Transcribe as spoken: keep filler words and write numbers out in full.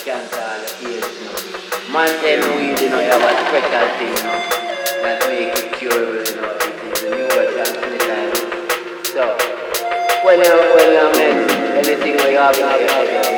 cancer all the age, you know. Mountain weed, you know, you have a special thing, you know, that make it curable, you know. It is a neurotransmitter, you know. So, when you, when you make anything where you have in your head,